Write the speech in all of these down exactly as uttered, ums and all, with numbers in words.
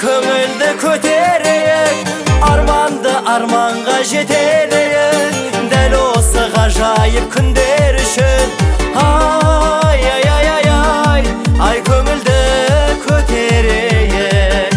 көңілді көтерейік, арманды арманға жетелейік, дәл осы ғажайып күндер үшін. Ай, ай, ай, ай, ай, ай, көңілді көтерейік.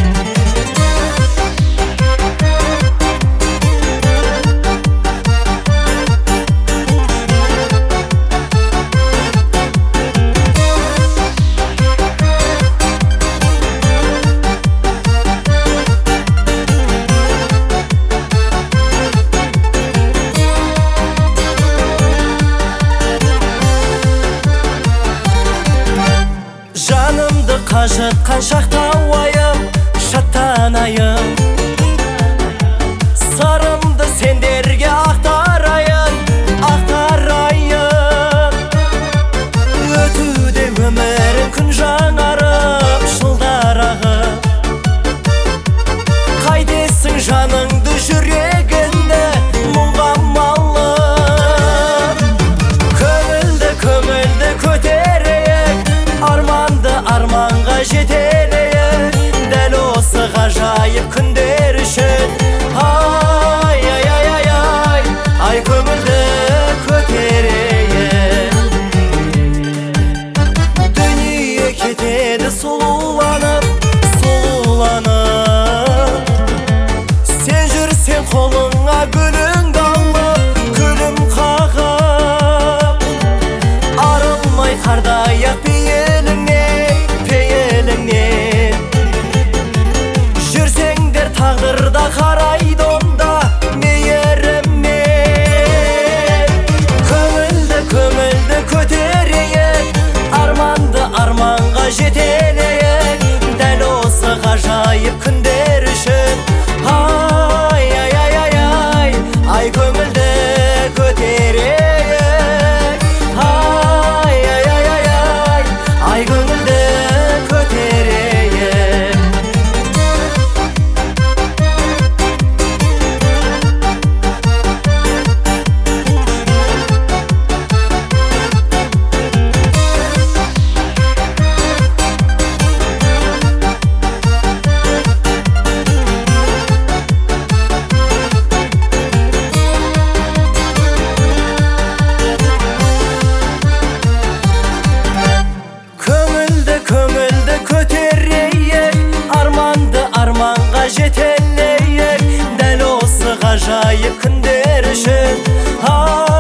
Жанымды қажытқан шақта уайым, шаттанайын, сырымды сендерге ақтарайын, ақтарайын. Өтуде өмірім күн жаңарып, жылдар ағып, қайтесің жаныңды жүрегіңді мұңға малып. Көңілді көңілді көтерейік, арманды арманға жетелейік, дәл осы ғажайып күндер үшін. Ай, ай, ай, ай, ай, ай, көңілді көтерейік. Дүние кетеді сұлуланып, сұлуланып, сен жүрсең қолыңа гүліңді алып, күлім қағып, арылмай қардай-ақ пейіліңнен, пейіліңнен. Жүрсеңдер тағдырда қарайды онда мейіріммен. Көңілді көңілді көтерейік, арманды арманға жетелейік, дәл осы ғажайып күндер үшін. Ай, ай, ай, ай, ай, ай, көңілді көтерейік. Ай, ай, ай, ай, ай, ай, көңілді көтерейік. Көңілді көңілді көтерейік, арманды арманға жетелейік, дәл осы ғажайып күндер үшін.